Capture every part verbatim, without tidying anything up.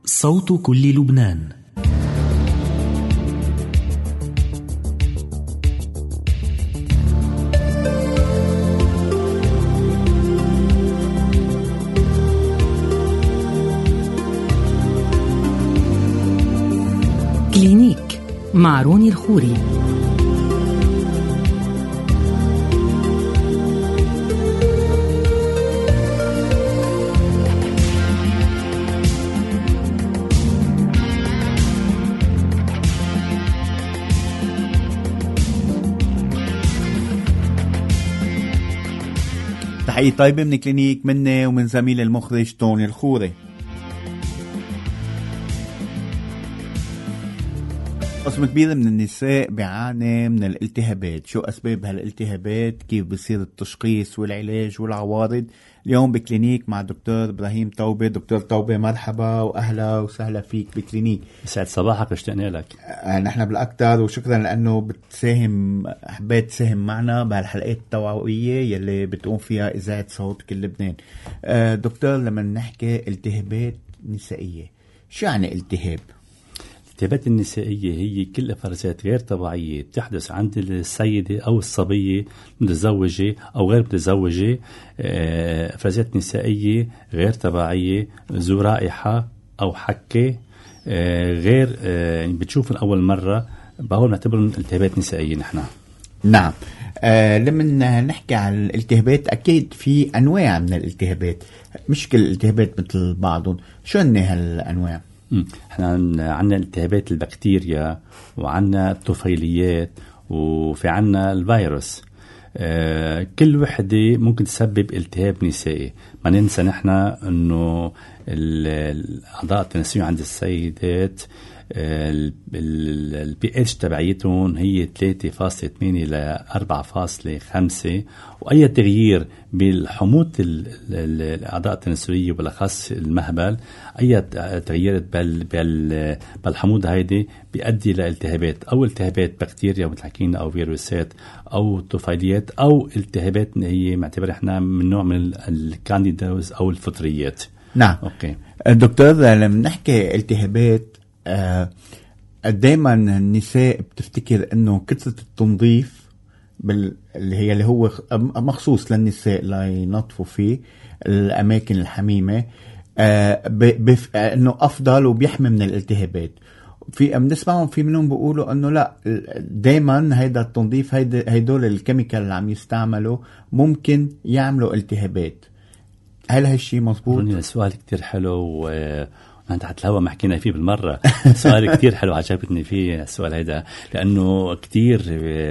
صوت كل لبنان. كلينيك مع روني الخوري. تحية طيبة من كلينيك مني ومن زميل المخرج توني الخوري. قسم كبير من النساء بيعاني من الالتهابات. شو أسباب هالالتهابات؟ كيف بصير التشخيص والعلاج والعوارض؟ اليوم بكلينيك مع دكتور إبراهيم توبة. دكتور توبة مرحبا وأهلا وسهلا فيك بكلينيك. سعد صباحك، اشتقنا لك. آه نحن بالأكتر وشكرا لأنه بتساهم حبيت تساهم معنا بهالحلقات التوعوية يلي بتقوم فيها إذاعة صوت كل لبنان. آه دكتور، لما نحكي التهابات نسائية، شو يعني التهاب؟ الالتهابات النسائية هي كل إفرازات غير طبيعية بتحدث عند السيدة أو الصبية متزوجة أو غير متزوجة، إفرازات نسائية غير طبيعية ذو رائحة أو حكة غير يعني بتشوف أول مرة، بقول نعتبر التهابات نسائية نحن. نعم. آه لما نحكي عن الالتهابات أكيد في أنواع من الالتهابات، مش كل الالتهابات مثل بعضهم. شو هن هالأنواع؟ احنا عندنا التهابات البكتيريا وعندنا الطفيليات وفي عندنا الفيروس. اه كل وحدة ممكن تسبب التهاب نسائي. ما ننسى نحن انه الأعضاء التناسلية عند السيدات البي اتش تبعيتهم هي ثلاثة فاصلة ثمانية ل أربعة فاصلة خمسة، واي تغيير بالحموضة الاعضاء التناسلية وبالاخص المهبل، اي تغيير بالحموضة هيدي بيؤدي لالتهابات، او التهابات بكتيريا مثل حكينا او فيروسات او طفيليات او التهابات هي معتبر احنا من نوع من الكانديدوز او الفطريات. نعم. اوكي دكتور، لما نحكي التهابات آه دايما النساء بتفتكر انه كثرة التنظيف بال... اللي هي اللي هو مخصوص للنساء لينظفوا فيه الاماكن الحميمة آه بف... انه افضل وبيحمي من الالتهابات. في بنسمعهم في منهم بيقولوا انه لا، دايما هيدا التنظيف هيدا هيدول الكيميكال اللي عم يستعملوا ممكن يعملوا التهابات. هل هالشي مظبوط؟ السؤال كتير حلو و أنت تحت الهوا ما حكينا فيه بالمرة. سؤال كتير حلو، عجبتني فيه السؤال هذا، لأنه كتير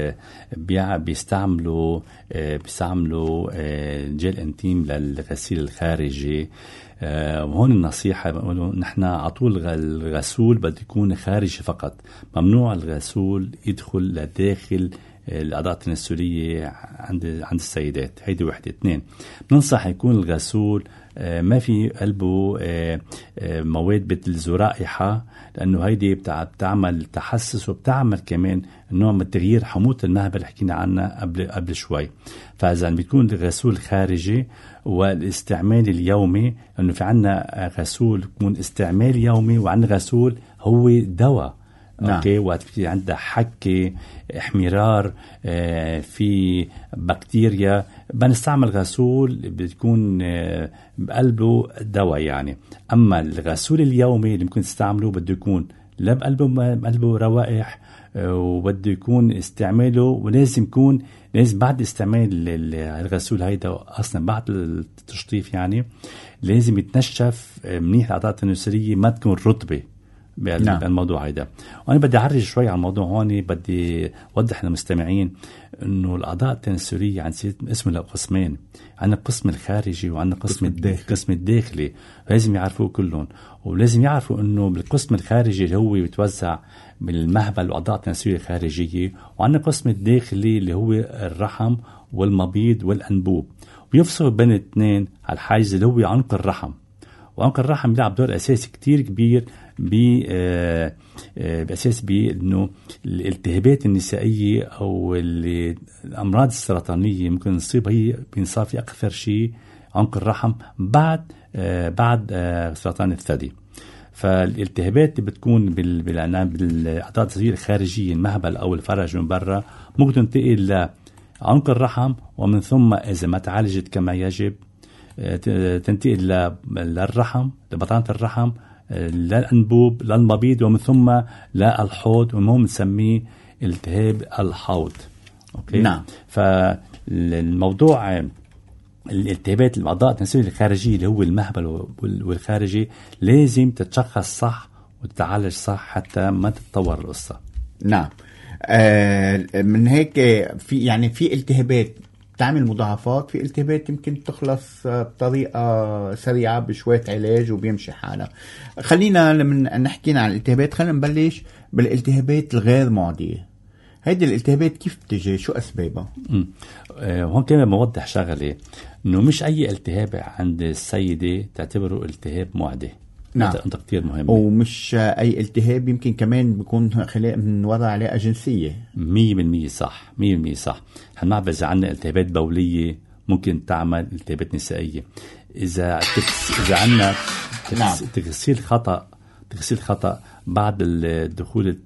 بيستعملوا بيستعملوا جيل انتيم للغسيل الخارجي. وهون النصيحة بقولوا نحن عطول الغسول بده يكون خارجي فقط، ممنوع الغسول يدخل لداخل الأعضاء التناسلية عند عند السيدات. هيدي وحدة. اثنين، بننصح يكون الغسول ما في قلبه مواد مثل رائحة، لأنه هيدي بتعمل تحسس وبتعمل كمان نوع من تغيير حموضة المهبل اللي حكينا عنها قبل قبل شوي. فإذا بيكون الغسول خارجي والاستعمال اليومي، لأنه في عنا غسول يكون استعمال يومي وعندنا غسول هو دواء. نعم. اوكي، وقت في عندها حكة، احمرار، آه في بكتيريا، بنستعمل غسول بتكون آه بقلبه دواء يعني. اما الغسول اليومي اللي ممكن تستعمله بده يكون لا بقلبه بقلبه روائح، آه وبده يكون استعماله ولازم يكون لازم بعد استعمال الغسول هيدا اصلا بعد التشطيف يعني لازم يتنشف منيح الأعضاء التناسلية، ما تكون رطبة بالموضوع هيدا. وانا بدي اعرج شوي على الموضوع هون، بدي اوضح للمستمعين انه الاعضاء التناسليه عن اسمه له قسمين، عندنا القسم الخارجي وعندنا قسم الداخلي. القسم الداخلي لازم يعرفوه كلهم، ولازم يعرفوا انه بالقسم الخارجي اللي هو بيتوزع بالمهبل والاعضاء التناسليه الخارجيه، وعندنا القسم الداخلي اللي هو الرحم والمبيض والانبوب، ويفصل بين الاثنين على الحاجز اللي هو عنق الرحم. وعنق الرحم بيلعب دور اساسي كتير كبير بأساس بأنه الالتهابات النسائية أو الأمراض السرطانية ممكن نصيب هي بينصاب في أكثر شيء عنق الرحم بعد بعد سرطان الثدي. فالالتهابات اللي بتكون بال بالاعضاء التناسليه الخارجيه المهبل او الفرج من برا ممكن تنتقل لعنق الرحم، ومن ثم اذا ما تعالجت كما يجب تنتقل للرحم، لبطانه الرحم، للأنبوب، للمبيض، ومن ثم للحوض، ومهم نسميه التهاب الحوض. أوكي؟ نعم. فالموضوع الالتهابات الأعضاء التناسلية الخارجية اللي هو المهبل والخارجي لازم تتشخص صح وتتعالج صح حتى ما تتطور القصة. نعم. آه من هيك في يعني في التهابات تعمل مضاعفات، في التهابات يمكن تخلص بطريقة سريعة بشوية علاج وبيمشي حالها. خلينا لما نحكينا عن الالتهابات خلينا نبلش بالالتهابات الغير معدية. هيدي الالتهابات كيف بتجي؟ شو أسبابها؟ آه هون كمان موضح شغلة إنه مش أي التهاب عند السيدة تعتبره التهاب معدي. نعم. أنت كتير مهم. ومش أي التهاب يمكن كمان بيكون خلاق من وراء علاقة جنسية. مية بالمية صح، مية بالمية صح. هنعرف إذا عنا التهابات بولية ممكن تعمل التهابات نسائية. إذا تكس... إذا عنا تكس... نعم. تغسيل خطأ تغسيل خطأ بعد الدخول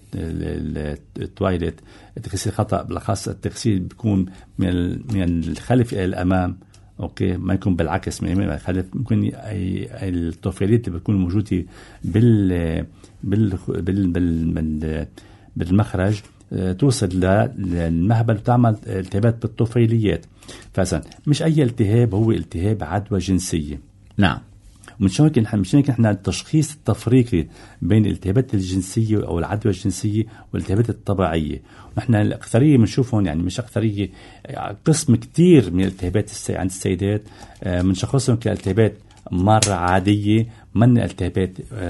التواليت، تغسيل خطأ بالأخص التغسيل بيكون من من الخلف إلى الأمام. اوكي، ما يكون بالعكس من اليمين للخلف. ممكن الطفيليات اللي بتكون موجوده بال بال بال, بال... بالمخرج توصل للمهبل وتعمل التهابات بالطفيليات. فاذا مش اي التهاب هو التهاب عدوى جنسيه. نعم. ومن هيك نحن مش هيك نحن التشخيص التفريقي بين الالتهابات الجنسيه او العدوى الجنسيه والالتهابات الطبيعيه. نحن الاكثريه بنشوفهم، يعني مش اكثريه، قسم كتير من الالتهابات السي... عند السيدات بنشخصهم كالتهابات مره عاديه، من التهابات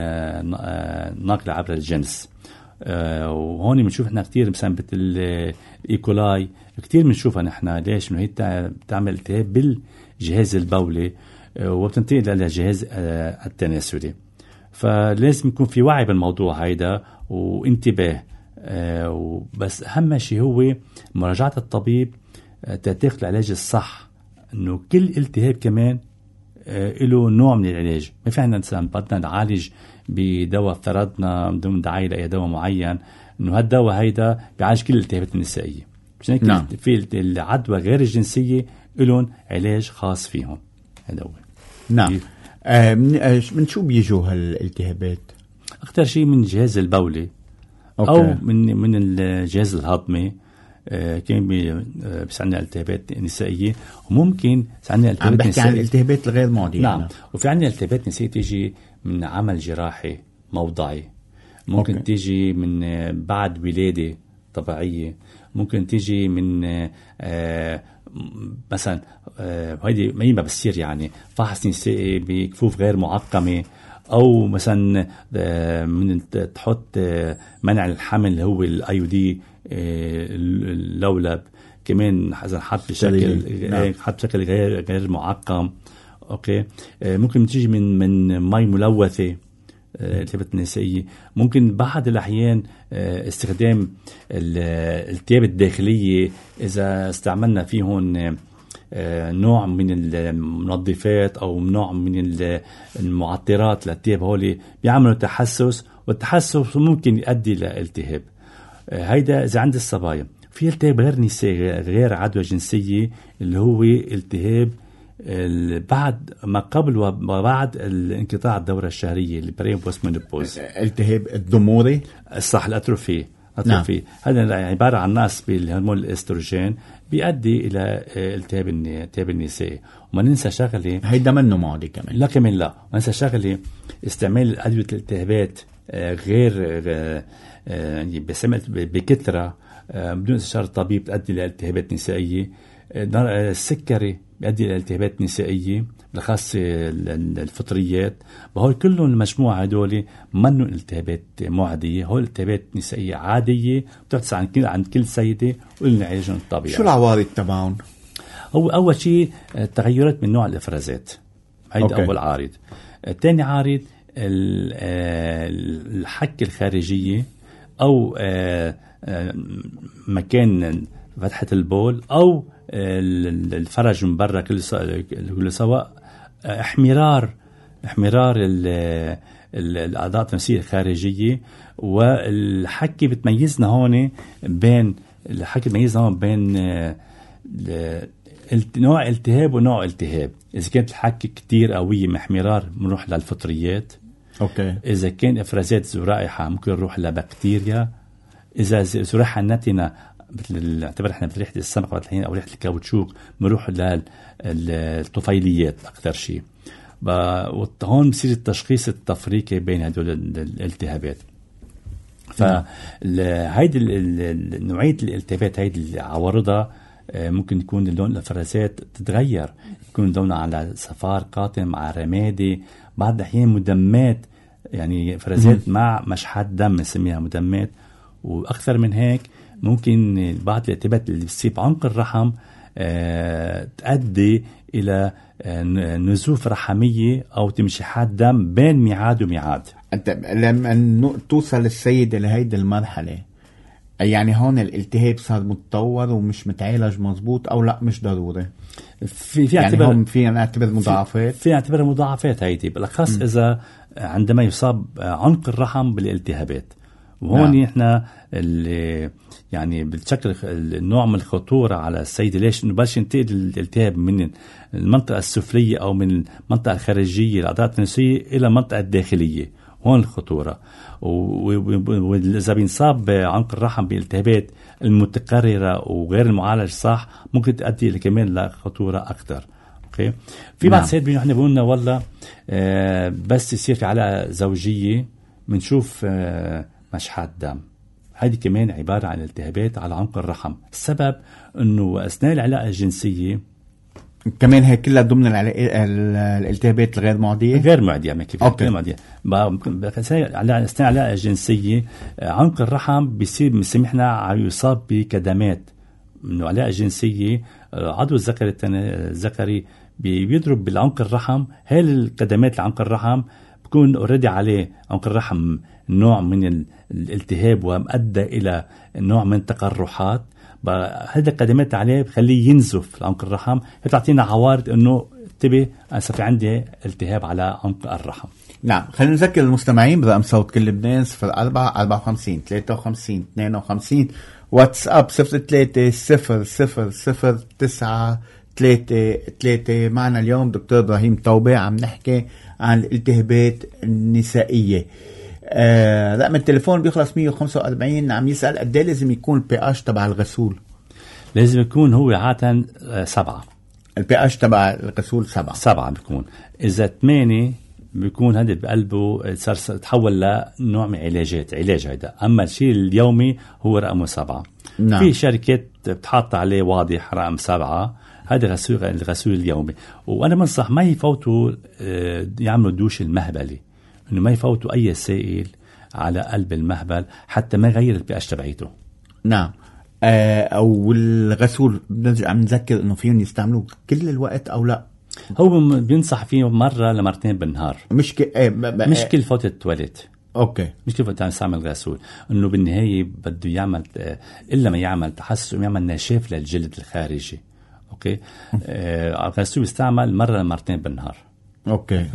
ناقله عبر الجنس. وهون بنشوف احنا كتير مثلا مثل الايكولاي كتير بنشوفها نحن. ليش؟ انه هي بتعمل التهاب بالجهاز البولي وبتنتقل إلى الجهاز التناسلي. فلازم يكون في وعي بالموضوع هيدا وانتباه. بس أهم شيء هو مراجعة الطبيب تتاخد العلاج الصح. إنه كل التهاب كمان له نوع من العلاج. ما في عندنا مثلا بدنا نعالج بدواء افترضنا بدون داعي لأي دواء معين إنه هالدواء هيدا بيعالج كل الالتهابات النسائية. نعم. في العدوى غير الجنسية لهم علاج خاص فيهم. هذا هو. نعم. آه من, آه من شو بيجوا هالالتهابات؟ أكثر شيء من الجهاز البولي. أوكي. أو من من الجهاز الهضمي. آه كان بيسعنا التهابات نسائية، وممكن سعنا التهابات نسائية. عم بحكي عن الالتهابات الغير معدية. نعم. أنا. وفي عندنا التهابات نسائية تيجي من عمل جراحي موضعي، ممكن أوكي. تيجي من بعد ولادة طبيعية، ممكن تيجي من آه مثلا هيدي ما ينبغي بتصير يعني فحص نسائي بكفوف غير معقمة، أو مثلا من تحط منع الحمل اللي هو الاي او دي اللولب كمان إذا حط بشكل حط بشكل غير غير معقم. أوكي. ممكن تيجي من من مي ملوثة التهابات النسائية. ممكن بعض الأحيان استخدام التهاب الداخلية إذا استعملنا فيهن نوع من المنظفات أو نوع من المعطرات للتهاب، هولي بيعملوا تحسس، والتحسس ممكن يؤدي لالتهاب. هيدا إذا عند الصبايا. في التهاب غير نسائي غير عدوى جنسية اللي هو التهاب بعد ما قبل وبعد انقطاع الدورة الشهرية البري بوست مينوبوز. التهاب الضموري الصح، الأتروفي. أتروفي. نعم. هذا عبارة عن نقص بالهرمون الاستروجين بيؤدي إلى التهاب التهاب النسائي. وما ننسى شغلة هيدا منه معدي كمان. لا كمان لا. ما ننسى شغلة استعمال أدوية الالتهابات غير يعني بسمة بكثرة بدون استشارة الطبيب تؤدي إلى التهابات نسائية. السكري بيؤدي إلى التهابات نسائية بالخاص الفطريات. بهول كلهم المجموعة هدول منهم التهابات معدية، هول التهابات نسائية عادية بتحدث عن كل عند كل سيدة ولنا علاجهم الطبيعي. شو العوارض تبعهم؟ هو أول شيء تغيرات من نوع الإفرازات، هيدا أول عارض. الثاني عارض الحك الخارجية أو مكان فتحة البول أو الفرج من برا، كل سواء احمرار احمرار الأعضاء التناسلية الخارجية. والحكي بتميزنا هون بين الحكي بتميزنا هون بين نوع التهاب ونوع التهاب. إذا كانت الحكي كتير قوية محمرار بنروح للفطريات. أوكي. إذا كان إفرازات ذو رائحة ممكن نروح لبكتيريا. إذا ذو رائحة نتنة مثل نعتبر إحنا بريحة السمك مثل أو ريحة الكاوتشوك بنروح للطفيليات أكثر شيء. وهون بصير التشخيص التفريقي بين هدول الالتهابات. فهيدي نوعية الالتهابات هيدي عوارضها ممكن يكون اللون الافرازات تتغير، يكون لونها على صفار قاتم مع رمادي، بعض الأحيان مدمات، يعني فرازات مع مشحات دم نسميها مدمات. وأكثر من هيك ممكن بعض الالتهابات اللي بتصيب عنق الرحم آه تؤدي إلى آه نزوف رحمية أو تمشيحات دم بين ميعاد وميعاد. أنت لما توصل السيدة لهيدي المرحلة، يعني هون الالتهاب صار متطور ومش متعالج مظبوط أو لا مش ضروري؟ في في يعني هم فينا نعتبر مضاعفات، في نعتبر مضاعفات هيدي بالأخص م. إذا عندما يصاب عنق الرحم بالالتهابات. وهون نعم. احنا اللي يعني بتشكل النوع من الخطورة على السيدة. ليش؟ انه بلش ينتقل الالتهاب من المنطقة السفلية او من المنطقة الخارجية الأعضاء التناسلية الى المنطقة الداخلية. هون الخطورة. وإذا بينصاب عنق الرحم بالالتهابات المتكررة وغير المعالج صح ممكن تؤدي كمان لخطورة أكثر. أوكي. في بعض السيد بيقولوا احنا بيقولنا والله آه بس يصير في علاقة زوجية بنشوف آه مشحات دم. هذه كمان عبارة عن التهابات على عنق الرحم. السبب انه اثناء العلاقة الجنسية كمان هي كلها ضمن الالتهابات الغير معدية غير معدية ما كيف غير معدية. على اثناء العلاقة الجنسية عنق الرحم بيصير بنسمحنا يصاب بكدمات من علاقة جنسية. عضو الذكري الذكري بيضرب بالعنق الرحم. هاي الكدمات لعنق الرحم بكون اوريدي عليه عنق الرحم نوع من الالتهاب ومؤدى إلى نوع من تقرحات. هذا القدمات عليه بخليه ينزف عنق الرحم. بتعطينا عوارض إنه انتبه أنا في عندي التهاب على عنق الرحم. نعم. خلينا نذكر المستمعين برقم صوت كل لبنان صفر أربعة أربعة وخمسين ثلاثة وخمسين اثنين وخمسين، واتساب صفر ثلاثة صفر صفر صفر تسعة ثلاثة ثلاثة. معنا اليوم دكتور إبراهيم توبة عم نحكي عن الالتهابات النسائية. آه رقم التليفون بيخلص مية وخمسة وأربعين. عم يسأل قد ايه لازم يكون البي اش تبع الغسول؟ لازم يكون هو عادة سبعة. البي اش تبع الغسول سبعة سبعة بيكون. إذا ثمانية بيكون هذا بقلبه صار تحول لنوع من علاجات علاج هذا. أما الشيء اليومي هو رقمه سبعة. نعم. في شركات بتحط عليه واضح رقم سبعة. هذا غسول الغسول اليومي. وأنا بنصح ما يفوتوا يعملوا دوش المهبلي، إنه ما يفوتوا أي سائل على قلب المهبل حتى ما يغير البي اتش تبعيته. نعم. آه أو الغسول بنرجع نذكر إنه فيهم يستعملوه كل الوقت أو لا؟ هو بينصح فيه مرة لمرتين بالنهار. مش ك... آه ب... ب... مش كل فوت التواليت. أوكي. مش كل فوت يستعمل غسول. إنه بالنهاية بده يعمل إلا ما يعمل تحسس ويعمل نشاف للجلد الخارجي. أوكي. آه غسول يستعمل مرة لمرتين بالنهار. أوكي.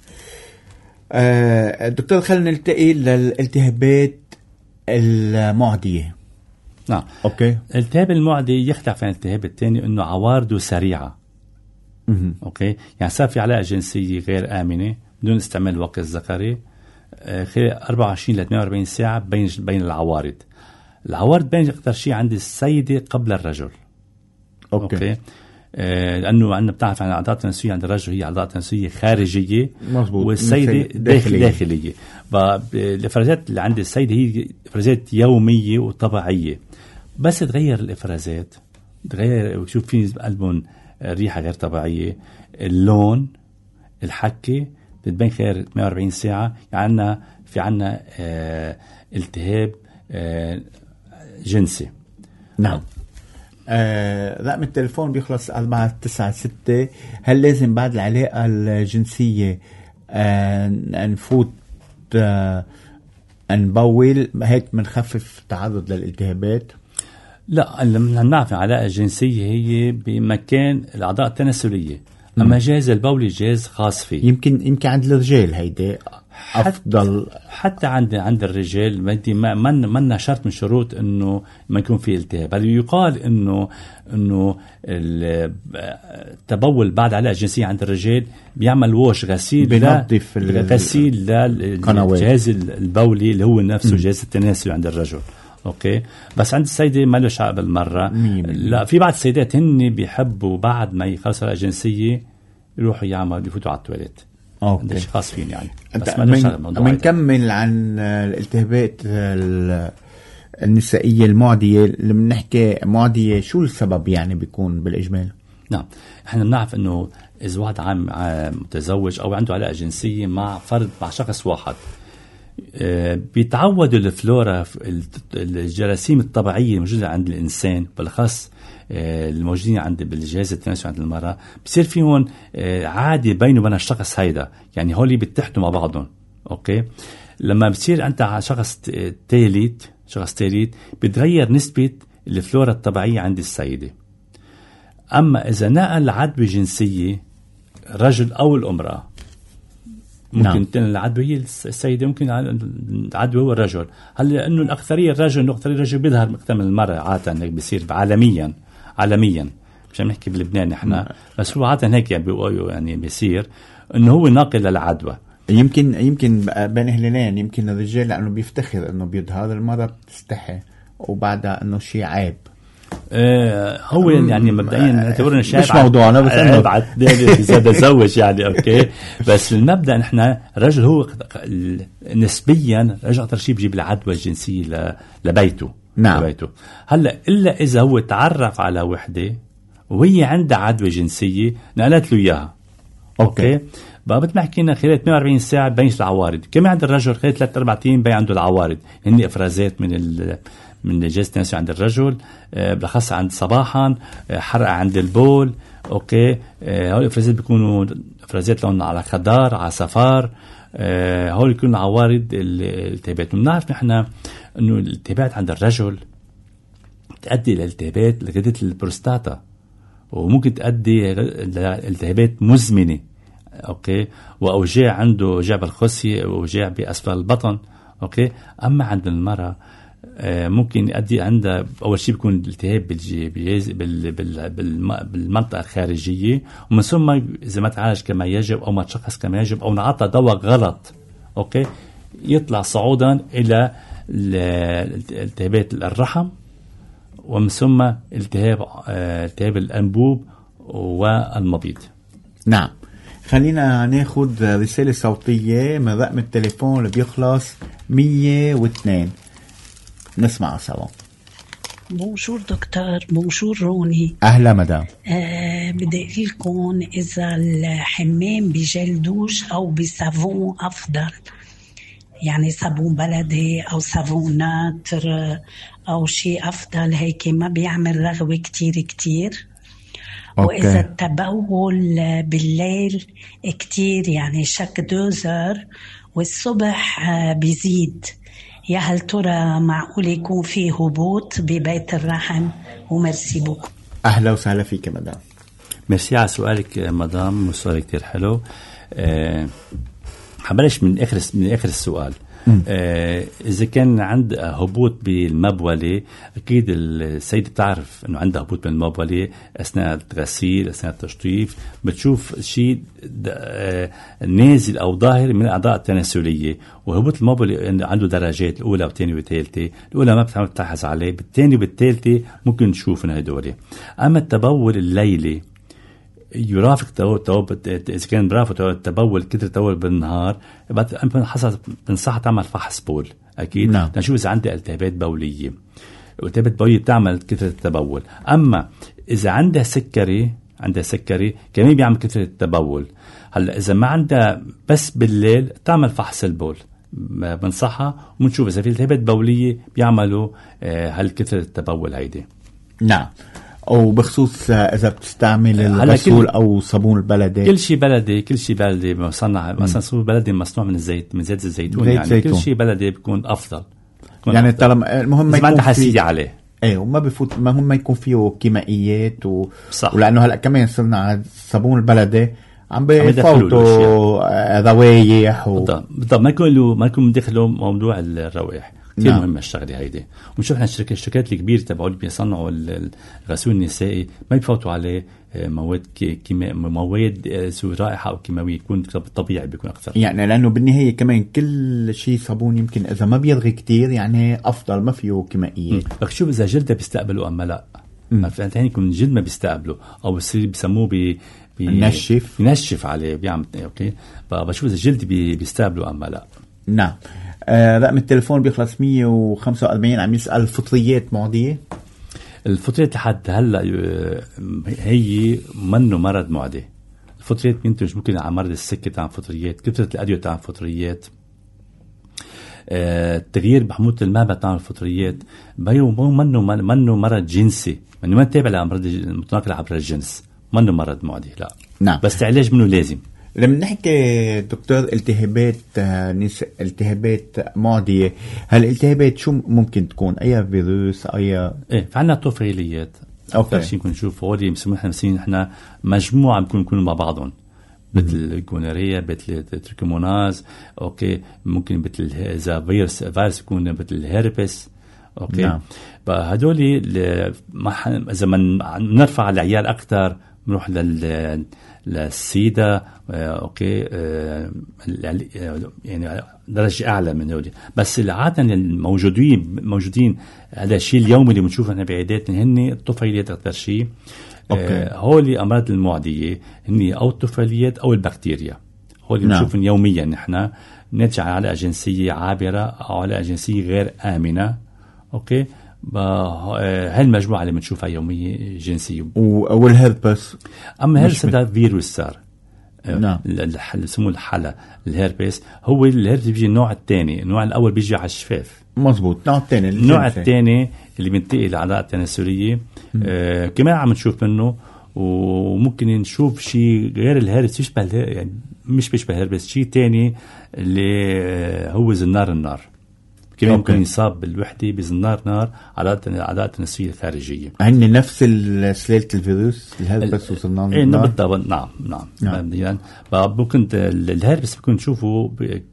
آه دكتور خلينا نلتقي للالتهابات المعدية. نعم. أوكي. الالتهاب المعدي يختلف عن الالتهاب الثاني إنه عوارضه سريعة. مه. أوكي. يعني صار في علاقة جنسية غير آمنة بدون استعمال الوقت الذكري آه خلال أربعة وعشرين ل ثمانية وأربعين ساعة بين بين العوارض. العوارض بين أكثر شيء عند السيدة قبل الرجل. أوكي. أوكي. آه لأنه عندنا بتعرف عن الأعضاء التناسلية عند الرجل هي أعضاء تناسلية خارجية. مظبوط. والسيدة داخلية. داخلية. فالإفرازات اللي عند السيدة هي إفرازات يومية وطبيعية. بس تغير الإفرازات تغير وشوف في قلبهم ريحة غير طبيعية، اللون، الحكة بتبين خلال ثمانية وأربعين ساعة. يعني في عنا آه التهاب آه جنسي. نعم. آه رقم التليفون بيخلص أربعة تسعة ستة. هل لازم بعد العلاقة الجنسية آه نفوت آه نبول هيك منخفف تعرض للالتهابات؟ لا، لما نعرف العلاقة الجنسية هي بمكان الأعضاء التناسلية. أما جهاز البولي جهاز خاص فيه. يمكن يمكن عند الرجال هيدا افضل؟ حتى عند عند الرجال ما ما ما شرط من شروط انه ما يكون في التهاب، بل يقال انه انه التبول بعد علاقه جنسيه عند الرجال بيعمل ووش غسيل بينظف غسيل للجهاز البولي اللي هو نفسه جهاز التناسلي عند الرجل. اوكي، بس عند السيده ما له شيء بالمره. لا، في بعض السيدات هن بيحبوا بعد ما يخلصوا العلاقه الجنسيه يروحوا يعملوا يفوتوا على التواليت. اوكي، شيء خاص فين يعني. بس بنكمل عن الالتهابات النسائيه المعديه اللي بنحكي معديه، شو السبب يعني بيكون بالاجمال؟ نعم، احنا بنعرف انه اذا واحد عام متزوج او عنده علاقه جنسيه مع فرد مع شخص واحد، بيتعودوا الفلورا الجراثيم الطبيعيه الموجوده عند الانسان بالاخص الموجودين عند بالجهاز التناسلي عند المرأة، بصير فيهم عادي بينه وبين الشخص هيدا، يعني هولي بيتحدوا مع بعضهم. اوكي، لما بصير انت شخص ثالث شخص ثالث بتغير نسبة الفلورا الطبيعية عند السيدة. اما اذا نقل عدوى جنسية رجل او الامرأة، ممكن نعم. تنقل العدوى هي السيدة، ممكن العدوى هو الرجل. هل لانه الاكثرية الرجل الاكثرية الرجل بيظهر اكثر من المرأة عادة، هيك بيصير عالميا عالميا مش عم نحكي بلبنان احنا، بس هو عادة هيك يعني يعني بيصير انه هو ناقل للعدوى. يمكن يمكن بين هلالين، يمكن الرجال لانه بيفتخر انه بيظهر، المرأة بتستحي وبعدها انه شيء عيب. آه هو يعني مبدئيا نعتبرنا شيء مش موضوعنا، بس انه بعد زاد ازوج يعني. اوكي، بس المبدا نحن الرجل هو نسبيا رجع اكثر شيء بيجيب العدوى الجنسيه لبيته. نعم. لبيته. هلا الا اذا هو تعرف على وحده وهي عندها عدوى جنسيه نقلت له اياها. اوكي, أوكي. بقى مثل ما حكينا خلال ثمانية وأربعين ساعه بين العوارض، كما عند الرجل خلال ثلاثة أربعة ايام بين عنده العوارض، هن افرازات من ال من الجهاز التناسلي عند الرجل، آه بالاخص عند صباحا، آه حرقه عند البول. اوكي، آه هول الافرازات بيكونوا افرازات لون على خضار على صفار، آه هول يكونوا عوارض الالتهابات. بنعرف نحن انه الالتهابات عند الرجل تؤدي الى التهابات لغدة البروستاتا، وممكن تؤدي الى التهابات مزمنه. اوكي، واوجاع عنده اوجاع بالخصيه واوجاع باسفل البطن. اوكي، اما عند المراه ممكن يؤدي عندها اول شيء بيكون الالتهاب بالمنطقه الخارجيه، ومن ثم اذا ما تعالج كما يجب او ما تشخص كما يجب او نعطى دواء غلط، اوكي، يطلع صعودا الى التهابات الرحم، ومن ثم التهاب التهاب الانبوب والمبيض. نعم، خلينا ناخد رسالة صوتية من رقم التليفون اللي بيخلص مية واثنين، نسمع سوا. بونجور دكتور. بونجور روني. أهلا مدام. آه بدي أقول لكم إذا الحمام بجل دوش أو بصابون أفضل، يعني صابون بلدي أو صابون ناتر أو شيء أفضل هيك ما بيعمل رغوة كتير كتير. أوكي. وإذا التبول بالليل كتير يعني شك دوزر والصبح بيزيد، يا هل ترى معقول يكون فيه هبوط ببيت الرحم؟ ومرسي بوكو. أهلا وسهلا فيك مدام. مرسي على سؤالك مدام، وسؤال كتير حلو. أه حبلش من آخر من آخر السؤال. آه إذا كان عند هبوط بالمبولة، أكيد السيدة بتعرف إنه عندها هبوط بالمبولة أثناء الغسيل أثناء التشطيف، بتشوف شيء آه نازل أو ظاهر من الأعضاء التناسلية. وهبوط المبولة عنده درجات، الأولى والثانية والثالثة. الأولى ما بتعمل تلاحظ عليه، بالثانية والثالثة ممكن نشوف إنه هدول. أما التبول الليلي يرافق تبول، إذا كان برافق التبول كتر تبول بالنهار، حصل بنصح تعمل فحص بول أكيد. نعم. نشوف إذا عندي التهابات بولية، والتهابات بولية بتعمل كتر التبول. أما إذا عندها سكري عندها سكري كمان بيعمل كتر التبول. هلا إذا ما عندها بس بالليل تعمل فحص البول بنصحها، ونشوف إذا في التهابات بولية بيعملوا هالكتر التبول هيدي. نعم. أو بخصوص إذا بتستعمل الغسول أو صابون البلدي، كل شيء بلدي كل شيء بلدي مصنع، مثلا صابون بلدي مصنوع من الزيت من زيت الزيتون، يعني زيتون. كل شيء بلدي بيكون أفضل، بيكون يعني طالما المهم ما يكون حساسية عليه. ايه، وما بفوت، ما هم ما يكون فيه كيميائيات و... ولانه هلا كمان صرنا على الصابون البلدي عم بيفوتوا روايح و... بالضبط. ما يكون له ما يكون مدخله موضوع الروائح كثير نعم. مهمة الشغلة هيدي. ونشوف احنا الشركات الشركات الكبيرة تبعوا اللي بيصنعوا الغسول النسائي ما بيفوتوا عليه مواد كيما مواد ذو رائحة أو كيماوية، يكون طبيعي بيكون أكثر. يعني لأنه بالنهاية كمان كل شيء صابون يمكن إذا ما بيلغي كتير يعني أفضل، ما فيه كيميائية. بس شوف إذا جلده بيستقبلوا أما لا، ما فهمت هني يكون جلد ما بيستقبلوا أو بصير بيسموه بي بينشف بينشف عليه بيعمل أوكي. بشوف إذا جلد بي بيستقبلوا أما لا. نعم. آه رقم التليفون بيخلص مية وخمسة وأربعين عم يسأل فطريات معدية. الفطريات لحد هلا هي منه مرض معدي. الفطريات بينتج ممكن على مرض السكر تاع فطريات، كثرة الأدوية تاع فطريات، آه، تغيير بحموضة المعدة تاع الفطريات، بيو منه منه مرض جنسي، منه ما تابع لأمراض المتناقلة عبر الجنس، منه مرض معدي لا. نعم. بس العلاج منه لازم. لما نحكي دكتور التهابات نس... التهابات معدية، هالالتهابات شو ممكن تكون؟ أي فيروس أي إيه فعنا طفيليات أكثر شيء نكون نشوف هولي بنسميهم إحنا مسمين إحنا مجموعة بنكون نكونوا مع بعضهم، مثل الجونوريا، مثل التريكوموناز، أوكي ممكن مثل إذا فيروس فيروس يكون مثل الهيربس، أوكي نعم. فهدولي ل... ما إذا من نرفع العيال أكثر نروح لل للسيدا اوكي آه يعني درجه اعلى من هذول. بس عاده الموجودين موجودين هذا الشيء اليومي اللي بنشوفه احنا بعياداتنا هن الطفيليات اكثر شيء. آه هول الامراض المعديه هن او الطفيليات او البكتيريا، هول اللي نعم. بنشوفهم يوميا نحن نرجع على علاقه جنسيه عابره او علاقه جنسيه غير امنه. اوكي هالمجموعة اللي بنشوفها يومية جنسية. والهربس أما الهربس ده فيروس صار نعم. اللي اسمه الحالة الهربس هو الهربس بيجي النوع الثاني، النوع الأول بيجي على الشفاف. مظبوط. النوع الثاني النوع الثاني اللي بينتقل العلاقة التناسلية آه كمان عم نشوف منه، وممكن نشوف شيء غير الهربس يشبه يعني مش بيشبه الهربس، شيء ثاني اللي هو زنار النار. كمان ممكن يصاب بالوحدة بزنار نار على علاقة تناسلية خارجية. هن نفس سلالة الفيروس الهربس وزنار النار؟ إيه بالضبط. نعم نعم نعم. يعني ممكن الهربس بكون نشوفه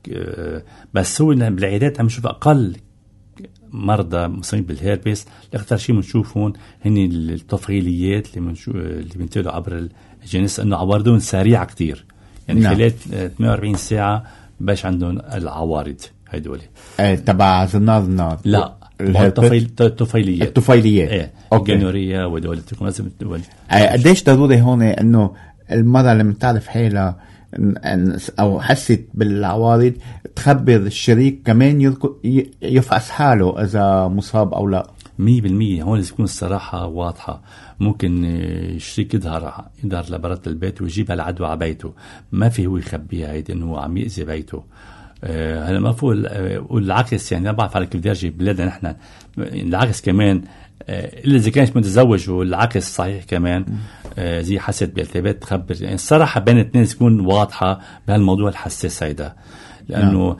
بس هو بالعيادات عم نشوف أقل مرضى مصابين بالهربس. الأكثر شيء بنشوفهم هن الطفيليات اللي بنشوف اللي بينتقلوا عبر الجنس، إنه عواردهم سريعة كتير يعني نعم. خلال ثمانية وأربعين ساعة باش عندهم العوارض هيدولي. ايه تبع زنار النار؟ لا الطفيليات الطفيليات الطفيليات ايه الجنورية ودول التركموناز. قديش ضروري هون انه المرأة لما تعرف حالها او حست بالعوارض تخبر الشريك كمان يفحص حاله اذا مصاب او لا؟ مية بالمية. هون لازم تكون الصراحة واضحة. ممكن الشريك يظهر يظهر لبرات البيت ويجيبها العدوى على بيته، ما في هو يخبيها هيدا انه عم يأذي بيته. هلا أه ما فوق والعكس يعني. أنا بعرف على كيف درجة بلادنا نحن العكس كمان، أه إلا إذا كانت متزوج والعكس صحيح كمان. أه زي حست بالتهابات تخبر يعني الصراحة بين الاثنين تكون واضحة بهالموضوع الحساس هيدا، لأنه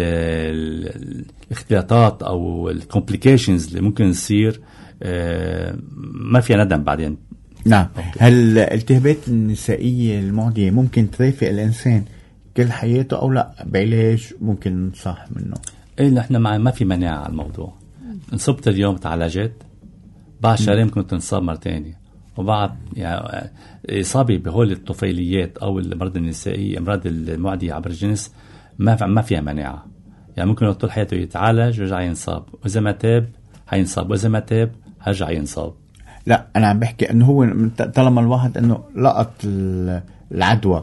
الاختلاطات أو الكومبليكيشنز اللي ممكن تصير أه ما فيها ندم بعدين. نعم. هل الالتهابات النسائية المعدية ممكن ترافق الإنسان كل حياته أو لا بعلاج ممكن نصح منه؟ إيه نحن مع ما في مناعة على الموضوع. انصبت اليوم تعالجت، بعد شهرين ممكن تنصاب مرة تانية، وبعد يعني إصابة بهول الطفيليات أو المرض النسائي أمراض المعدية عبر الجنس ما ما فيها مناعة. يعني ممكن طول حياته يتعالج ويرجع ينصاب، وإذا ما تاب هينصاب، وإذا ما تاب هرجع ينصاب. لا أنا عم بحكي إنه هو طالما الواحد إنه لقط العدوى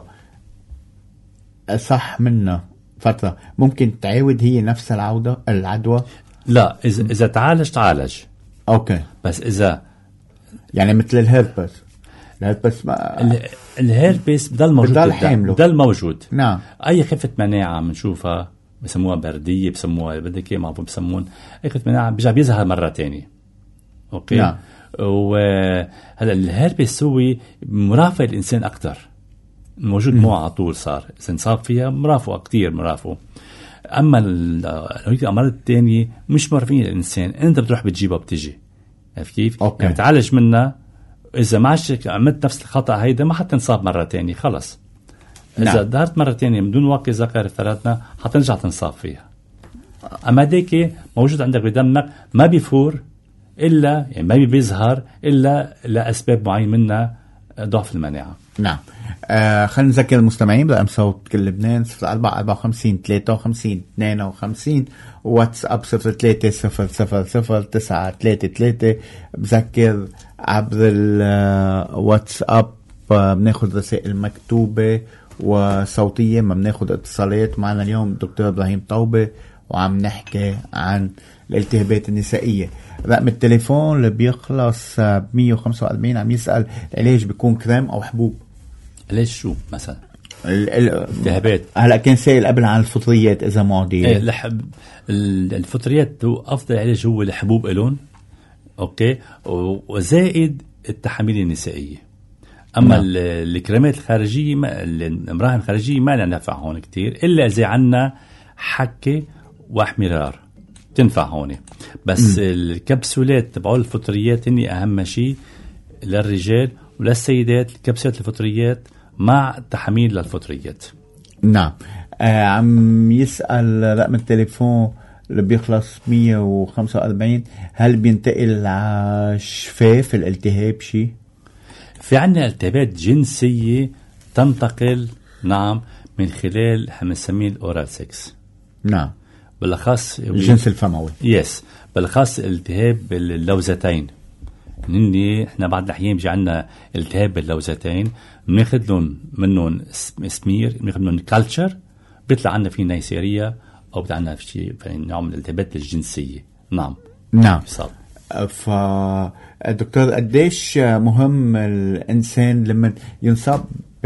صح منه فترة ممكن تعاود هي نفس العودة العدوى؟ لا إذا إذا تعالج تعالج أوكي. بس إذا يعني مثل الهربس الهربس ما الهربس بدل موجود بدل موجود نعم. أي خفة مناعة بنشوفها بسموها بردية بسموها بدك ما بسمون أي خفة مناعة بيجي بيظهر مرة تانية. أوكي نعم. وهذا الهربس هو مرافق الإنسان أكتر موجود معه على طول، صار إذا انصاب فيها مرافقه كتير مرافقه. أما الأمراض الثانية مش مرافقين الإنسان، أنت بتروح بتجيبها بتجي عارف كيف؟ أوكي. يعني بتعالج منها، إذا ما عملت نفس الخطأ هيدا ما حتنصاب مرة تانية خلص. إذا نعم. ظهرت مرة تانية من دون واقي ذكر افترضنا حتنرجع تنصاب فيها. أما ديك موجود عندك بدمك ما بيفور إلا يعني ما بيظهر إلا لأسباب معينة منها ضعف المناعة. نعم. آه خلينا نذكر المستمعين بأم صوت كل لبنان صفر أربعة أربعة وخمسين ثلاثة وخمسين اثنين وخمسين واتساب صفر ثلاثة صفر صفر صفر تسعة ثلاثة ثلاثة. بذكر عبر الواتساب بناخد رسائل مكتوبة وصوتية، ما بناخد اتصالات. معنا اليوم الدكتور إبراهيم طوبة وعم نحكي عن الالتهابات النسائية. رقم التليفون اللي بيخلص ب مية وخمسة وأربعين عم يسأل العلاج بيكون كريم أو حبوب؟ ليش شو مثلا الالتهابات؟ هلا كان سائل قبل عن الفطريات إذا معدية. ايه لحب الفطريات هو أفضل علاج هو الحبوب إلون، أوكي، وزائد التحاميل النسائية. أما الكريمات الخارجية ما المراهم الخارجية ما لها نفع هون كتير إلا إذا عنا حكة واحمرار تنفع هون. بس م. الكبسولات تبعوا الفطريات هني أهم شيء للرجال وللسيدات. الكبسولات الفطريات مع تحميل للفطريات. نعم. آه عم يسأل رقم التليفون اللي بيخلص مية وخمسة وأربعين هل بينتقل على شفاف الالتهاب شيء؟ في عنا التهابات جنسية تنتقل نعم من خلال هنسميه الأورال سكس. نعم. بالأخص الجنس الفموي. يس بالأخص التهاب اللوزتين. نني احنا بعد الأحيان بيجي عنا التهاب باللوزتين بناخد لهم منهم سمير، بناخد منهم كالتشر، بيطلع عنا في نيسيريا أو بيطلع عنا في شيء نوع من الالتهابات الجنسية. نعم نعم. بصار. فالدكتور قديش مهم الإنسان لما ينصاب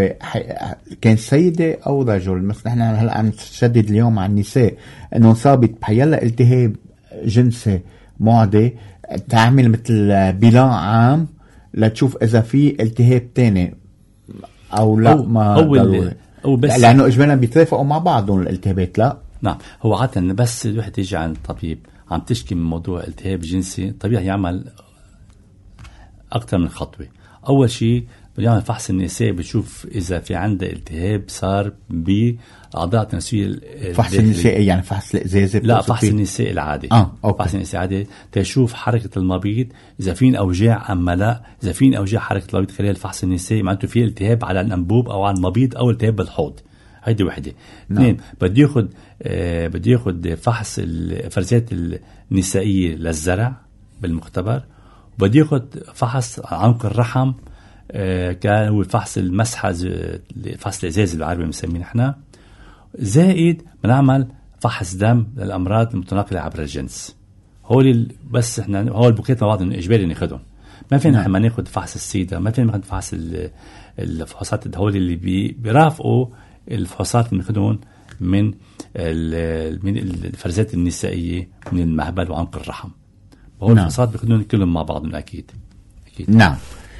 كان سيدة أو رجل؟ مثلا نحن هلا عم نشدد اليوم على النساء إنه انصابت بحيلا التهاب جنسي معدي تعمل مثل بلان عام لتشوف إذا في التهاب تاني أو لا. أو ما أو ضروري أو بس لأنه إجمالا بيترافقوا مع بعضهم الالتهابات. لا نعم. هو عادة بس الواحد يجي عند طبيب عم تشكي من موضوع التهاب جنسي طبيعي يعمل أكثر من خطوة. أول شيء بيعمل فحص النساء بيشوف إذا في عنده التهاب صار بأعضاء التناسلية. فحص النساء يعني فحص الإزازة؟ لا فحص النساء العادي. آه، فحص النساء العادي تشوف حركة المبيض إذا فين أوجاع أم لا. إذا فين أوجاع حركة المبيض خلال الفحص النسائي معناته في التهاب على الأنبوب أو على المبيض أو التهاب بالحوض. هيدي وحدة. اثنين بدي ياخد آه بدي ياخد فحص الفرزات النسائية للزرع بالمختبر، وبدي ياخد فحص عنق الرحم آه كان هو الفحص المسحة فحص الإزاز بالعربي بنسميه نحن. زائد بنعمل فحص دم للأمراض المتناقلة عبر الجنس. هول بس احنا هول بقيت مع بعض انه اجباري ناخذهم. ما فينا نحن ما ناخذ فحص السيدا، ما فينا ناخذ فحص الفحوصات هول اللي بي بيرافقوا الفحوصات اللي بناخذهم من من الفرزات النسائيه من المهبل وعنق الرحم. وهول نعم. الفحوصات بياخذون كلهم مع بعضهم اكيد. اكيد نعم.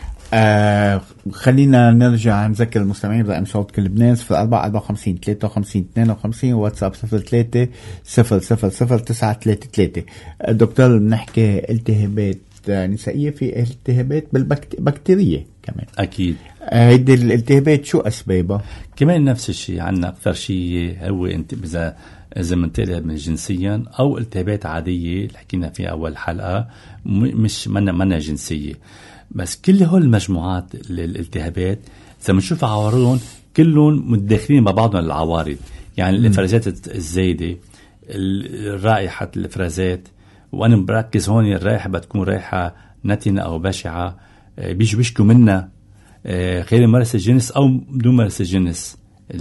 آه خلينا نرجع نذكر المستمعين برقم صوت كل لبنان صفر أربعة أربعة وخمسين ثلاثة وخمسين اثنين وخمسين واتساب صفر ثلاثة صفر صفر صفر تسعة ثلاثة ثلاثة. الدكتور بنحكي التهابات نسائية، في التهابات بالبكتيرية كمان أكيد. هيدي الالتهابات شو أسبابها؟ كمان نفس الشيء عنا أكثر شيء هو انت إذا إذا منتقل من جنسيا أو التهابات عادية اللي حكينا فيها أول حلقة مش منا منا جنسية. بس كل هول المجموعات الالتهابات إذا بنشوف عوارضهم كلهم متداخلين مع بعضهم العوارض. يعني م. الإفرازات الزايدة، الرائحة الإفرازات، وأنا بركز هون الرائحة بتكون رائحة نتنة أو بشعة بيجوا بيشكوا منها خلال ممارسة الجنس أو بدون ممارسة الجنس.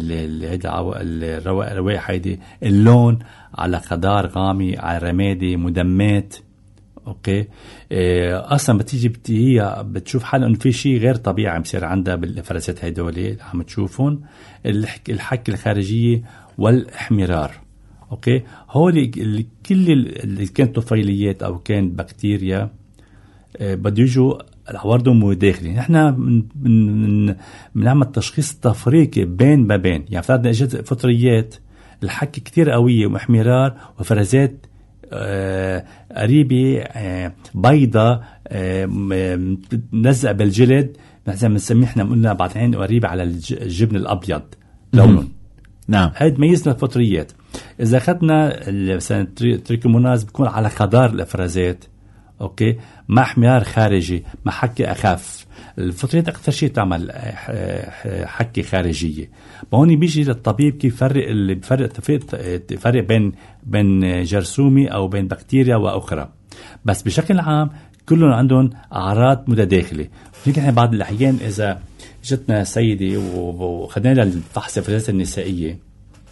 الروائح هيدي اللون على خضار غامي على رمادي مدمات. اوكي إيه اصلا بتيجي هي بتشوف حالها انه في شيء غير طبيعي عم يصير عندها بالفرزات هدول اللي عم تشوفهم، الحك الخارجيه والاحمرار. اوكي هول كل اللي كانت طفيليات او كان بكتيريا إيه بده يجوا عوارضهم مداخلين. نحن بنعمل تشخيص تفريقي بين ما بين، يعني فرضنا اجت فطريات الحك كتير قويه واحمرار وفرزات آه قريبة آه بيضة آه نزق بالجلد، مثلا بنسميه احنا قلنا بعد عين قريبة على الجبن الأبيض لونهم. نعم. هاي تميزنا الفطريات. إذا أخذنا مثلا تريكوموناز بيكون على خضار الإفرازات، أوكي، مع حميار خارجي، مع حكة أخف. الفطريات أكثر شيء تعمل حكة خارجية. هون بيجي للطبيب كيف يفرق اللي بفرق فرق بين بين جرثومي أو بين بكتيريا وأخرى. بس بشكل عام كلهم عندهم أعراض متداخلة. في نحن بعض الأحيان إذا جتنا سيدة وخدنا لها الفحص الإفرازات النسائية،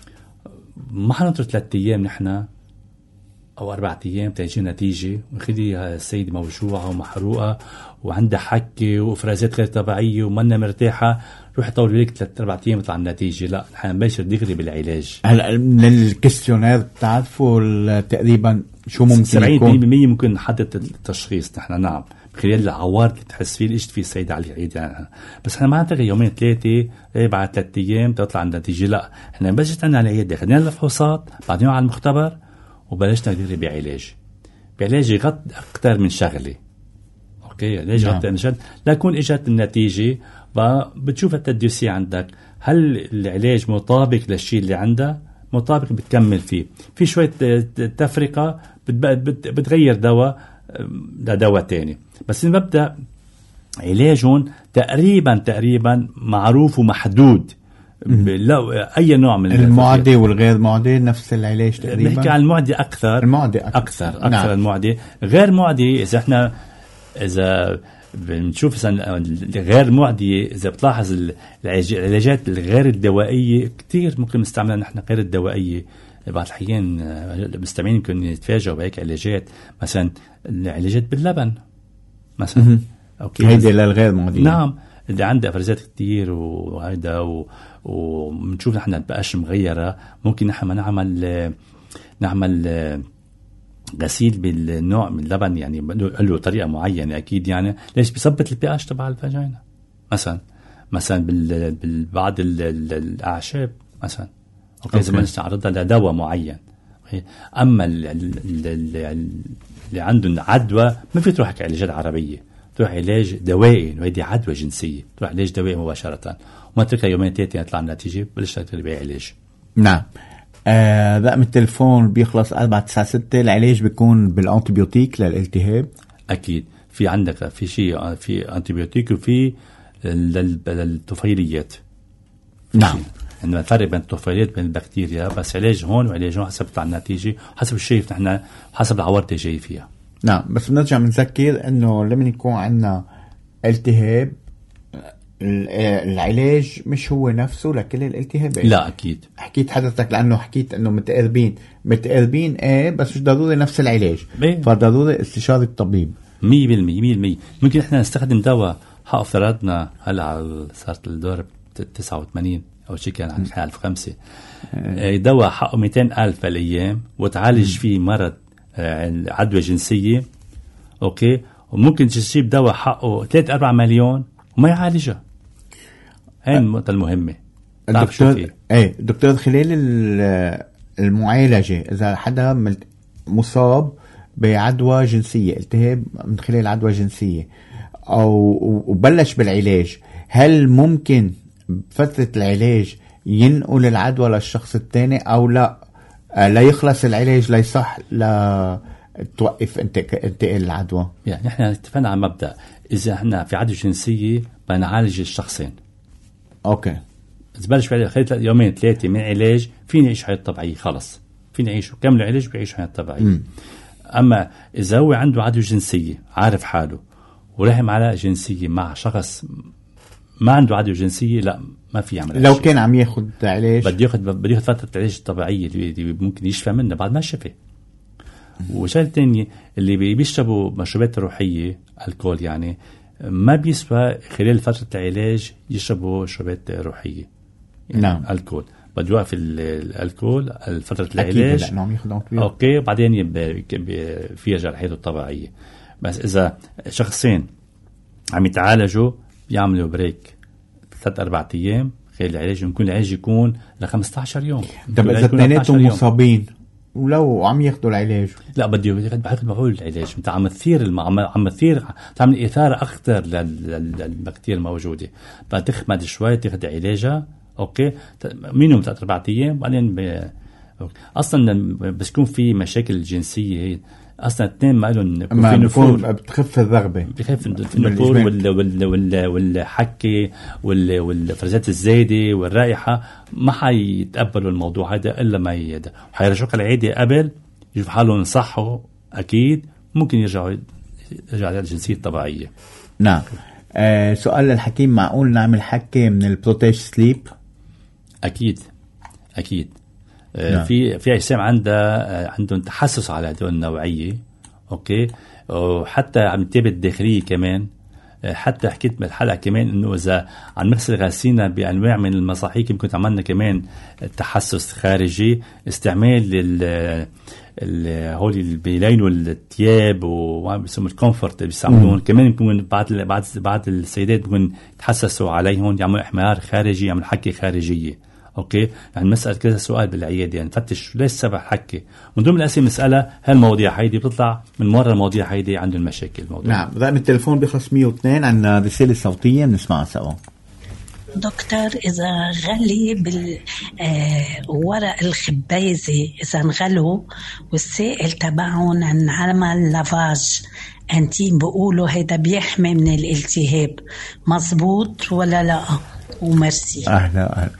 ما حننطر ثلاثة أيام نحن أو أربعة أيام تيجي نتيجة، ونخليها السيدة موجوعة ومحروقة وعندها حكة وإفرازات غير طبيعية ومنا مرتاحة، روح طول لك ثلاثة أربعة أيام يطلع النتيجة. لا، نحن نبشر دغري بالعلاج. هلا من الكيستيونير بتعرفوا تقريبا شو ممكن سبعين يكون؟ بالمية ممكن نحدد التشخيص نحن. نعم، خلال العوارض اللي تحس فيه اجت في السيدة على العيد يعني. بس احنا ما نعتقد يومين ثلاثة بعد ثلاثة ايام تطلع النتيجة. لا، احنا بس عنا على العيادة، خدنا الفحوصات، بعدين على المختبر، وبلشنا ندير بعلاج. بعلاج يغطي اكثر من شغله. اوكي، علاج يغطي من شغله لكن اجت النتيجة. فبتشوف التدوسي عندك، هل العلاج مطابق للشيء اللي عنده؟ مطابق بتكمل فيه. في شوية تفرقة بتغير دواء لدواء تاني. بس المبدأ علاجهم تقريبا تقريبا معروف ومحدود. لا أي نوع من المعدي والغير معدي نفس العلاج تقريبا. بنحكي عن المعدي أكثر. المعدي أكثر أكثر, أكثر نعم. المعدي غير معدي. إذا إحنا إذا بنشوف غير معدي، إذا بتلاحظ العلاجات الغير الدوائية كتير ممكن نستعملها نحن غير الدوائية. بعض الحين المستمعين يمكن يتفاجئوا بهيك علاجات، مثلا العلاجات باللبن مثلا. اوكي، هيدي للغير معدي. نعم، اللي عنده افرازات كتير وهيدا وبنشوف نحن البقاش مغيره، ممكن نحن نعمل نعمل غسيل بالنوع من اللبن، يعني له طريقه معينه اكيد. يعني ليش بيثبت البي اتش تبع الفاجينا مثلا مثلا بالبعض الاعشاب مثلا. اوكي، اذا بدنا نعرضها لدواء معين. اما اللي عندهم عدوى ما في تروح علاجات عربيه، تروح علاج دوائي، وهيدي عدوى جنسيه، تروح علاج دوائي مباشره، وما تركها يومين ثلاثه يطلع النتيجه بلش تبيع علاج. نعم. آه رقم التليفون بيخلص أربعة تسعة ستة. العلاج بيكون بالانتيبيوتيك للالتهاب. اكيد في عندك في شيء في انتيبيوتيك وفي للطفيليات. نعم، عندما نفرق بين الطفيليات بين البكتيريا، بس علاج هون وعلاج هون حسب تطلع النتيجه، حسب الشيء نحن حسب العوارض اللي جاي فيها. نعم، بس بنرجع بنذكر انه لما يكون عندنا التهاب العلاج مش هو نفسه لكل الالتهابات. لا اكيد. حكيت حضرتك لانه حكيت انه متقربين متقربين ايه، بس مش ضروري نفس العلاج، فضروري استشارة الطبيب. مية بالمية مية بالمية. ممكن احنا نستخدم دواء حق فرضنا هلا صارت الدور تسعة وثمانين او شيء كان عن ألف وخمسة، دواء حقه مئتين ألف الأيام وتعالج فيه مرض عدوى جنسية. اوكي، وممكن تجيب دواء حقه ثلاثة أربعة مليون وما يعالجها. هاي النقطة المهمة. الدكتور ايه دكتور خلال المعالجة اذا حدا مصاب بعدوى جنسية، التهاب من خلال عدوى جنسية او وبلش بالعلاج، هل ممكن فترة العلاج ينقل العدوى للشخص الثاني او لا؟ لا يخلص العلاج لا يصح لا توقف انتقال العدوى. يعني نحن اتفقنا على مبدأ اذا احنا في عدوى جنسية بنعالج الشخصين. اوكي، تبلش بعد خلال يومين ثلاثة من علاج فيني يعيش حياة طبيعية، خلص فيني يعيش كمل علاج بيعيش حياة طبيعية. م. أما إذا هو عنده عدوى جنسية عارف حاله ورحم على جنسية مع شخص ما عنده عدوى جنسية، لا ما في يعمل. لو كان عم ياخد علاج بده ياخد بده ياخد فترة العلاج الطبيعية اللي ممكن يشفى منها بعد ما شفى. وشغلة تانية اللي بيشربوا مشروبات روحية الكول، يعني ما بيسوى خلال فترة العلاج يشربوا مشروبات روحية. يعني نعم. الكول بده يوقف الكول فترة العلاج. اوكي، بعدين في يرجع لحياته الطبيعية. بس إذا شخصين عم يتعالجوا بيعملوا بريك ثلاث أربعة أيام خلال العلاج، يمكن العلاج يكون لخمسة عشر يوم. طب إذا اثنيناتهم مصابين ولو عم ياخدوا العلاج، لا بده ياخد بحق معقول العلاج. انت عم تثير الم... عم تثير تعمل إثارة أكثر للبكتيريا الموجودة، فتخمد شوي تاخد علاجها. اوكي منهم ثلاث اربع ايام بعدين ب... اصلا بس يكون في مشاكل جنسيه اصلا اثنين ما لهم ما بيكون بتخف الرغبه، بخف النفور وال وال وال والحكي وال والفرزات الزايده والرائحه، ما حيتقبلوا الموضوع هذا الا ما يدا حيرجعوك على العياده قبل يشوف حالهم صحوا اكيد ممكن يرجعوا يرجعوا على الجنسيه الطبيعيه. نعم. آه سؤال للحكيم، معقول نعمل حكي من البروتيج سليب؟ اكيد اكيد. نعم. في في اجسام عندها عندهم تحسس على هذول النوعيه، اوكي، وحتى عم نتابع الداخليه كمان. حتى حكيت بالحلقه كمان انه اذا عم نغسل غاسينا بانواع من المصاحيك يمكن عملنا كمان تحسس خارجي، استعمال لل هول اللي بيلينوا الثياب وبيسموا الكومفورت بيستعملون كمان يمكن بعض بعض بعض السيدات بيكون يتحسسوا عليهم، يعملوا احمرار خارجي، يعملوا حكي خارجيه. اوكي، يعني مسألة كذا سؤال بالعيادة، يعني نفتش ليش سبب حكي من ضمن الأسئلة مسألة هالمواضيع هيدي بتطلع من مرة المواضيع هيدي عندهم مشاكل الموضوع. نعم. رقم التليفون بخص مية واثنين، عنا رسالة صوتية بنسمعها سوا. دكتور، إذا غلي بالورق آه الخبيزة إذا انغلوا والسائل تبعهم انعمل لافاج انتيم، بقولوا هيدا بيحمي من الالتهاب، مزبوط ولا لا؟ ومرسي. أهلا أهلا.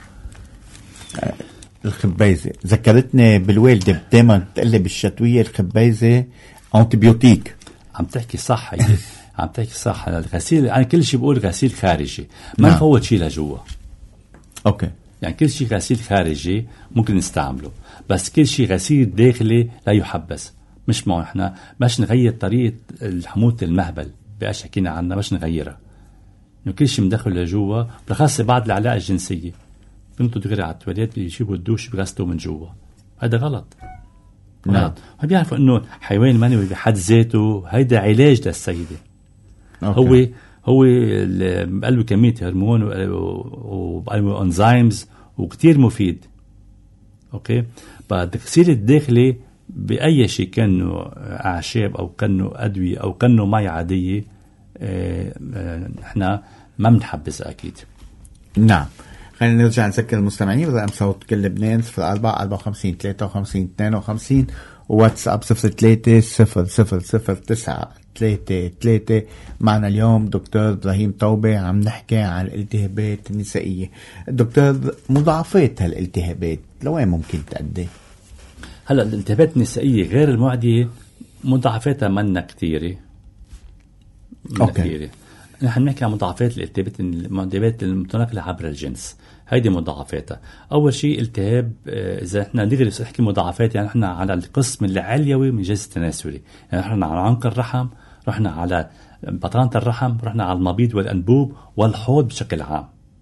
الخبيزة ذكرتني بالوالدة دايما تقلي بالشتوية الخبيزة أنتيبيوتيك. عم تحكي صح هي. عم تحكي صح. الغسيل أنا كل شيء بقول غسيل خارجي، ما نعم. نفوت شيء لجوا. أوكي، يعني كل شيء غسيل خارجي ممكن نستعمله، بس كل شيء غسيل داخلي لا يحبس. مش معه احنا باش نغير طريقة حموضة المهبل باش حكينا عنها، باش نغيرها إنه كل شيء مدخل لجوا، بالخاصة بعد العلاقة الجنسية بنتوا دغري على التواليت بيجيبوا الدوش بغسلوا من جوا. هذا غلط. نعم. غلط. ما بيعرفوا انه حيوان المنوي بحد ذاته هيدا علاج للسيدة. أوكي. هو هو بقلبه كمية هرمون وبقلبه انزيمز وكتير مفيد. اوكي، بعد الغسيل الداخلي بأي شيء كانه أعشاب أو كانه أدوية أو كانه مي عادية اه اه احنا ما بنحبس أكيد. نعم. خلينا نرجع نذكر المستمعين رقم صوت كل لبنان صفر أربعة أربعة وخمسين ثلاثة وخمسين اثنين وخمسين وواتساب صفر ثلاثة صفر صفر صفر تسعة ثلاثة ثلاثة. معنا اليوم دكتور إبراهيم توبة، عم نحكي عن الالتهابات النسائية. الدكتور، مضاعفات هالالتهابات لوين ممكن تؤدي؟ هلا الالتهابات النسائية غير المعدية مضاعفاتها منا كثيرة. كثيرة. نحن نحكي عن مضاعفات الالتهابات المضاعفات المتنقلة عبر الجنس. هيدي مضاعفاتها. أول شيء التهاب، إذا إحنا نقدر نحكي مضاعفات يعني إحنا على القسم العلوي من الجهاز التناسلي، يعني إحنا على عنق الرحم، رحنا على بطانة الرحم، رحنا على المبيض والأنبوب والحوض بشكل عام.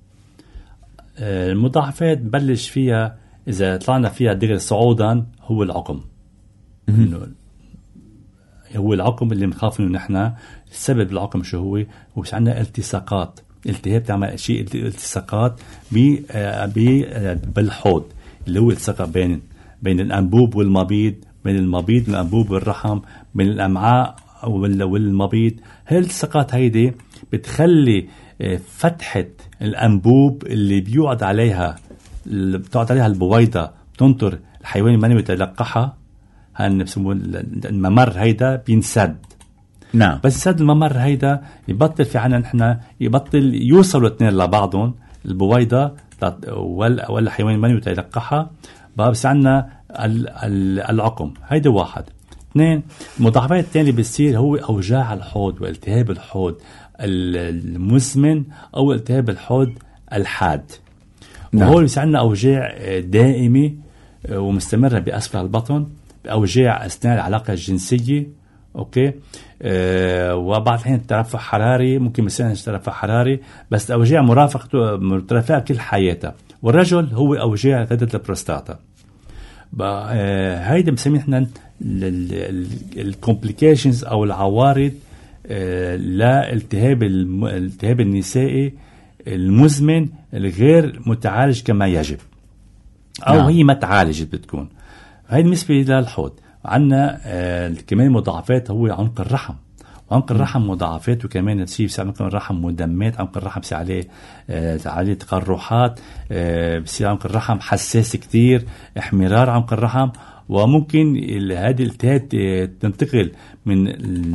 المضاعفات بلش فيها إذا طلعنا فيها دغري صعودا هو العقم. إنه هو العقم اللي بنخاف إنه نحن السبب العقم شو هو؟ هو عندنا التصاقات. التهاب تعمل شيء التصاقات ب بالحوض اللي هو التصاق بين بين الأنبوب والمبيض، بين المبيض والأنبوب والرحم، بين الأمعاء والمبيض. هاي التصاقات هيدي بتخلي فتحة الأنبوب اللي بيقعد عليها اللي بتقعد عليها البويضة تنطر الحيوان المنوي يتلقحها، هن بسموه الممر هيدا بينسد. نعم. بس سد الممر هيدا يبطل في عنا نحن يبطل يوصلوا الاثنين لبعضهم، البويضة ولا ولا حيوان المنوي يتلقحها، بس عنا العقم. هيدا واحد. اثنين، المضاعفات الثانية اللي بتصير هو أوجاع الحوض والتهاب الحوض المزمن أو التهاب الحوض الحاد. نعم. وهو بيصير عنا أوجاع دائمة ومستمرة بأسفل البطن، أوجاع أثناء العلاقة الجنسية. أوكي. أه وبعض الحين ترفع حراري، ممكن يصير ترفع حراري، بس أوجاع مرافقته مرتفعة كل حياته. والرجل هو أوجاع غدة البروستاتا. أه هيدا بنسميه احنا الكومبليكيشنز أو العوارض أه لالتهاب الالتهاب النسائي المزمن الغير متعالج كما يجب، أو نعم. هي ما تعالجت بتكون. هاي بالنسبة للحوض. عنا آه كمان مضاعفات هو عنق الرحم، عنق الرحم مضاعفاته كمان شيء، بصير عنق الرحم مدمات، عنق الرحم بصير عليه آه عليه تقرحات، آه بصير عنق الرحم حساس كتير، احمرار عنق الرحم. وممكن هذه الالتهاب تنتقل من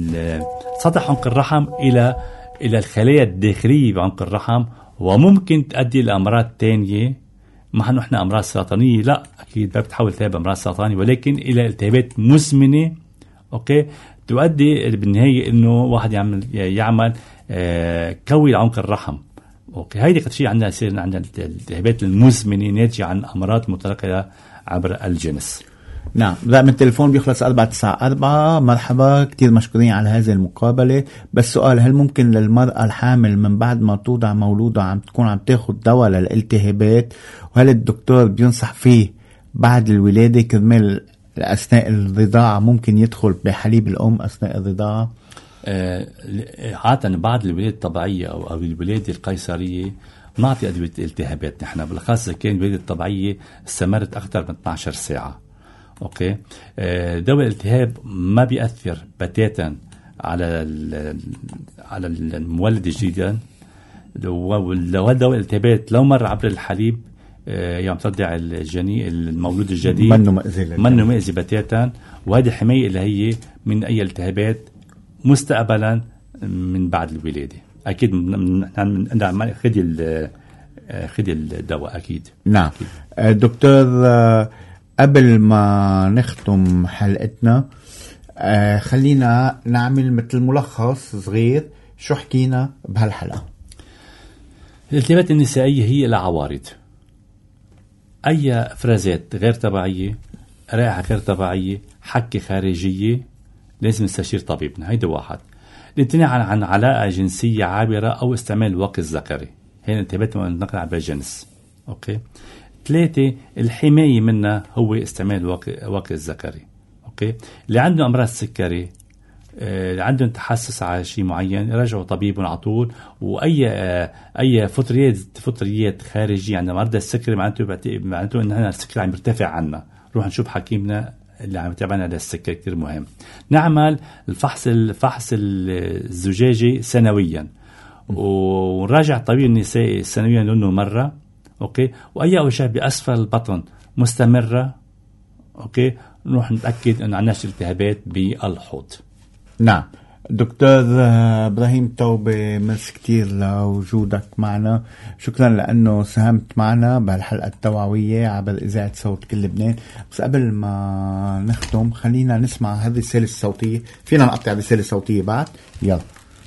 سطح عنق الرحم إلى إلى الخلايا الداخلية بعنق الرحم، وممكن تؤدي لأمراض تانية. ما نحن أمراض سرطانية لا أكيد ما بتحول التهاب أمراض سرطانية، ولكن إلى التهابات مزمنة أوكي تؤدي بالنهاية إنه واحد يعمل يعمل آه كوي عنق الرحم. أوكي هيدا كل شيء عندنا يصير عندنا الالتهابات المزمنة ناتجة عن أمراض متنقلة عبر الجنس. نعم. لا من التليفون بيخلص أربعة تسعة أربعة. مرحبا، كتير مشكورين على هذه المقابلة. بس سؤال، هل ممكن للمرأة الحامل من بعد ما توضع مولودها عم تكون عم تاخد دواء للالتهابات، وهل الدكتور بينصح فيه بعد الولادة كرمال أثناء الرضاعة ممكن يدخل بحليب الأم أثناء الرضاعة؟ آه عادة بعد الولادة الطبيعية أو, أو الولادة القيصرية نعطي أدوية التهابات نحن، بالأخص إذا كان الولادة الطبيعية استمرت أكثر من اثنتي عشرة ساعة. اوكي آه دواء الالتهاب ما بيأثر بتاتا على على المولد الجديد، ولو دواء الالتهابات لو مر عبر الحليب آه يوم ترضع الجنين المولود الجديد منه مأذي منه مأذي بتاتا، وهذه حماية اللي هي من اي التهابات مستقبلا من بعد الولادة. اكيد نعم خدي خدي الدواء اكيد. نعم أكيد. دكتور آه قبل ما نختم حلقتنا آه خلينا نعمل مثل ملخص صغير شو حكينا بهالحلقة. الالتهابات النسائية هي العوارض، أي إفرازات غير طبيعية، رائحة غير طبيعية، حكة خارجية، لازم نستشير طبيبنا. هيدا واحد. الامتناع عن علاقة جنسية عابرة أو استعمال الوقت الذكري، هي الالتهابات نقل عبر الجنس. أوكي. ثلاثة، الحماية منها هو استعمال الوقت الذكري. أوكي. اللي عنده أمراض السكري، اللي عنده تحسس على شيء معين، يرجعوا طبيب على طول. وأي أي فطريات فطريات خارجية عند مرضى السكري معناته معناته إن هنا السكر عم يرتفع عنا، نروح نشوف حكيمنا اللي عم يتابعنا على السكر. كتير مهم نعمل الفحص الفحص الزجاجي سنويا، ونراجع الطبيب النسائي سنويا لأنه مرة. أوكي. وأي أوجاع بأسفل البطن مستمرة، أوكي، نروح نتأكد أن عندناش التهابات بالحوض. نعم. دكتور إبراهيم توبة، ميرسي كتير لوجودك معنا، شكرا لأنه ساهمت معنا بهالحلقة التوعوية عبر إذاعة صوت كل لبنان. بس قبل ما نختم خلينا نسمع هذه الرسالة الصوتية. فينا نقطع الرسالة الصوتية بعد؟ يلا.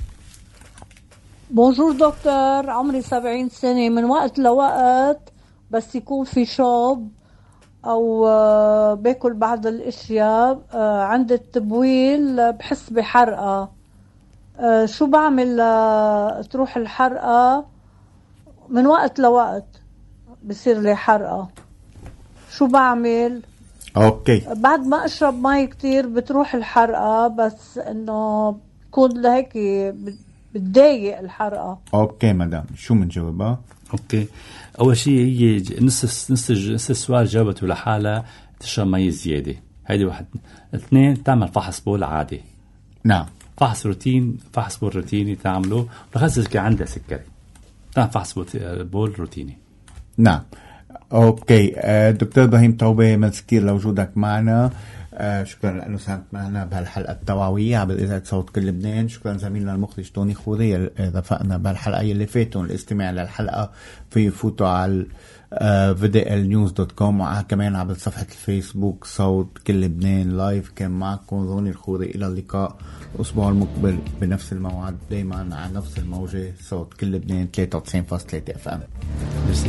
بونجور دكتور، عمري سبعين سنة. من وقت لوقت بس يكون في شوب أو باكل بعض الأشياء عند التبويل بحس بحرقة. شو بعمل تروح الحرقة؟ من وقت لوقت بصير لي حرقة، شو بعمل؟ أوكي. بعد ما أشرب مي كتير بتروح الحرقة، بس إنه تكون لهيك بتضايق الحرقة. اوكي مدام، شو منجاوبها؟ اوكي. اول شيء هي نص نص نص السؤال جاوبته لحالها، تشرب مي زياده، هيدي واحد. اثنين، تعمل فحص بول عادي. نعم. فحص روتين، فحص بول روتيني تعمله، بخصوص اذا كان عندها سكري تعمل فحص بول روتيني. نعم. اوكي. دكتور إبراهيم توبة، ميرسي كتير لوجودك معنا. آه شكرا لأنه ساهمت معنا بهالحلقة التوعوية عبر إذاعة صوت كل لبنان. شكرا زميلنا المخرج توني خوري رفقنا بهالحلقة اللي فاتوا. الاستماع للحلقة في يفوتوا على في دي ال نيوز دوت كوم، وكمان عبر صفحة الفيسبوك صوت كل لبنان لايف. كان معكم روني الخوري، إلى اللقاء الأسبوع المقبل بنفس الموعد، دايما على نفس الموجة، صوت كل لبنان ثلاثة وتسعين فاصلة ثلاثة اف ام. ميرسي.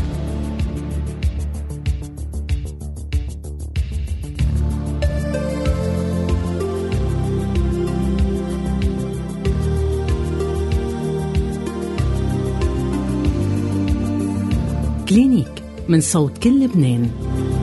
كلينيك من صوت كل لبنان.